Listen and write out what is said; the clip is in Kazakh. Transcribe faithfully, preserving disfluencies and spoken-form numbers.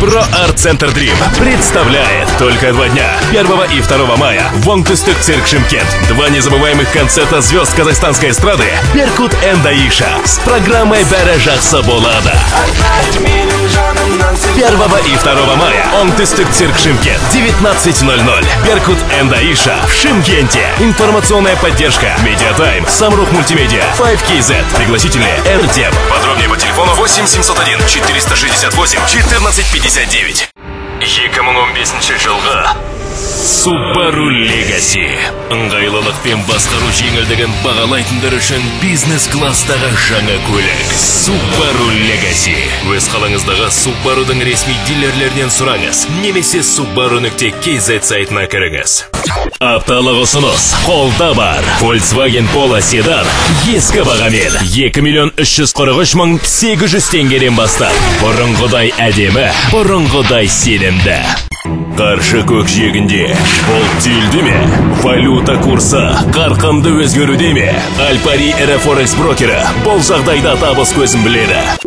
Про Арт-центр Дрим представляет только два дня, первого и второго мая, в Оңтүстік цирк Шымкент. Два незабываемых концерта звезд казахстанской эстрады Беркут энд Аиша с программой «Бәрі жақсы болады». первого и второго мая, Оңтүстік цирк Шымкент, девятнадцать ноль ноль. Беркут энд Аиша в Шымкенте. Информационная поддержка Медиатайм, Самрух Мультимедиа, пять кей зет. Пригласительные эр-тем. Подробнее по телефону восемь семьсот один четыреста шестьдесят восемь четырнадцать пятьдесят девять. екі мың он бесінші жылғы Subaru Legacy. Ыңғайлылықпен басқару жеңілдігін бағалайтындар үшін бизнес-класстағы жаңа көлік Subaru Legacy. Өз қалаңыздағы Subaru'дың ресми дилерлерінен сұраңыз, немесе subaru нүкте кей зет сайтына кіріңіз. Апталық ұсыныс қолда бар. Volkswagen Polo седан ескі бағамен екі миллион үш жүз қырық үш мың сегіз жүз теңгеден бастап. Бұрынғыдай әдемі, бұрынғыдай сенімді. Қаршы көкжиегінде бұл түйілді ме? Валюта курсы қарқынды өзгеруде ме? Альпари ірі форекс брокері бұл жағдайда табыс көзін біледі.